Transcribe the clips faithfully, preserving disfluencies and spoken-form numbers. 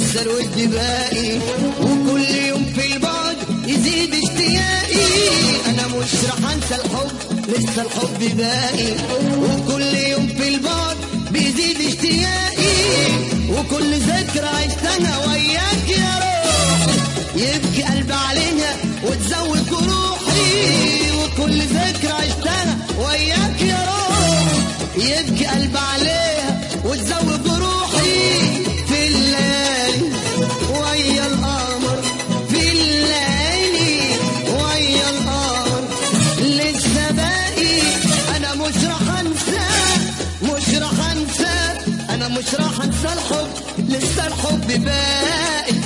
لسه الود باقي، وكل يوم في البعد يزيد اشتياقي. انا مش راح انسى الحب، لسه الحب باقي، وكل يوم في البعد بيزيد اشتياقي. وكل ذكرى عشتها وياك يا روح يبكي قلبي عليها وتزود جروحي. وكل ذكرى عشتها وياك يا روح يبكي قلبي عليها وتزود جروحي. في الليالي ويا القمر، في الليالي ويا القمر لسه باقي. انا مش راح انسى، مش راح انسى، انا مش راح انسى الحب، لسه الحب باقي.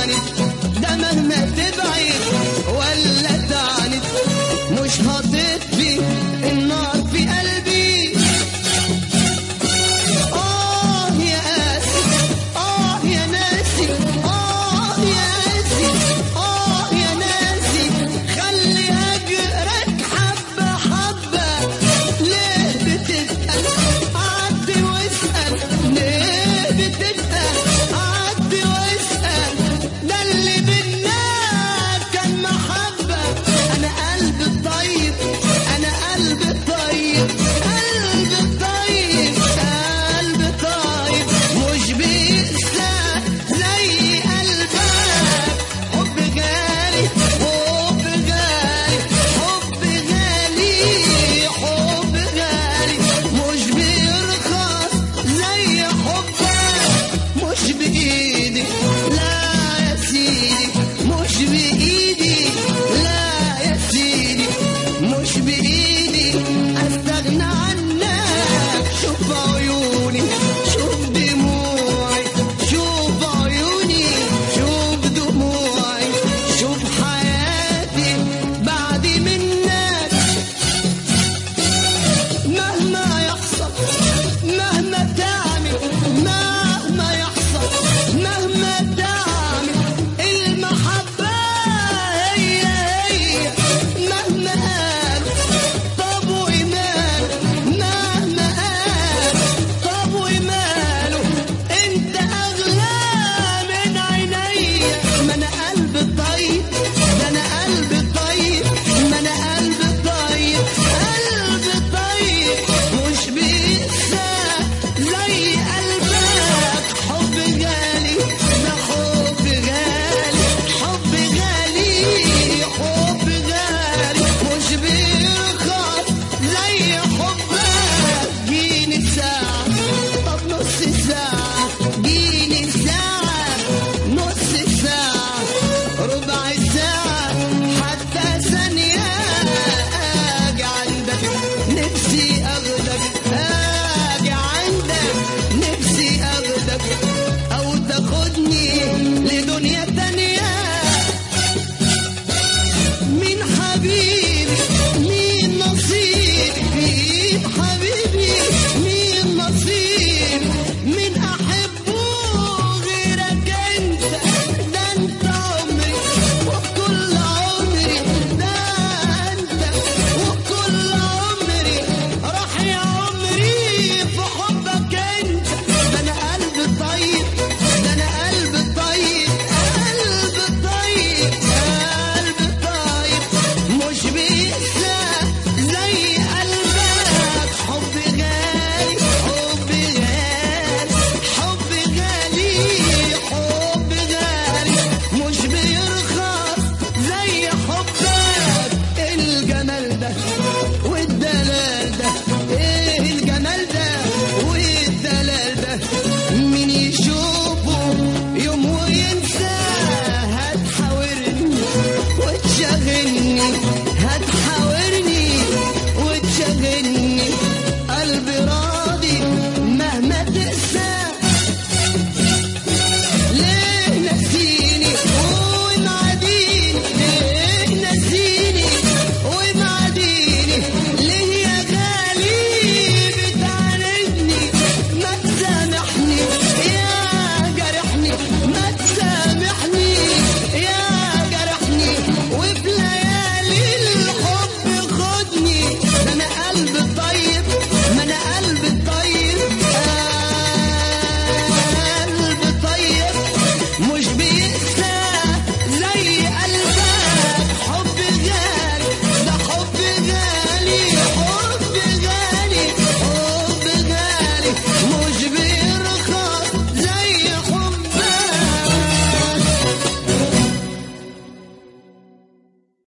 مش هطير